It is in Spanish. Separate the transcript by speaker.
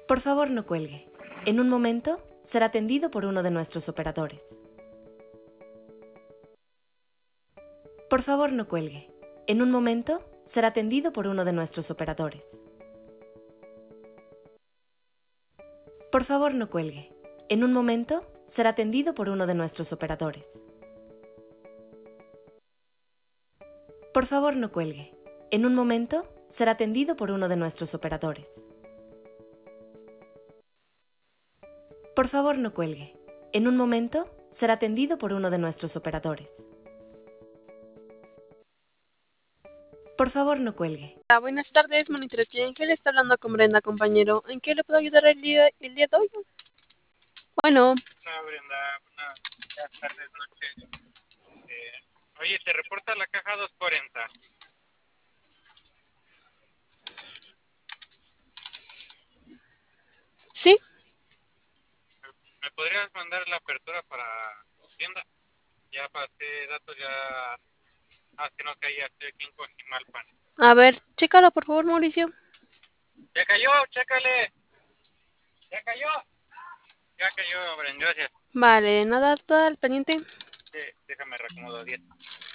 Speaker 1: Por favor, no cuelgue. En un momento será atendido por uno de nuestros operadores. Por favor, no cuelgue. En un momento será atendido por uno de nuestros operadores. Por favor, no cuelgue. En un momento será atendido por uno de nuestros operadores. Por favor, no cuelgue. En un momento será atendido por uno de nuestros operadores. Por favor, no cuelgue. En un momento será atendido por uno de nuestros operadores. Por favor, no cuelgue.
Speaker 2: Hola, buenas tardes, Monitor Cliente. Le está hablando con Brenda, compañero. ¿En qué le puedo ayudar el día de hoy? Bueno,
Speaker 3: Hola Brenda, buenas tardes, noches. Oye, te reporta la caja 240.
Speaker 2: ¿sí?
Speaker 3: ¿Me podrías mandar la apertura para tienda? Ya pasé datos, ya hace no caía, estoy aquí en Coajimalpan.
Speaker 2: A ver, chécalo, por favor, Mauricio.
Speaker 3: ¡Ya cayó! ¡Chécale! ¡Ya cayó! Ya cayó, Brenda, gracias.
Speaker 2: Vale, nada, todo al pendiente.
Speaker 3: Déjame reacomodo 10.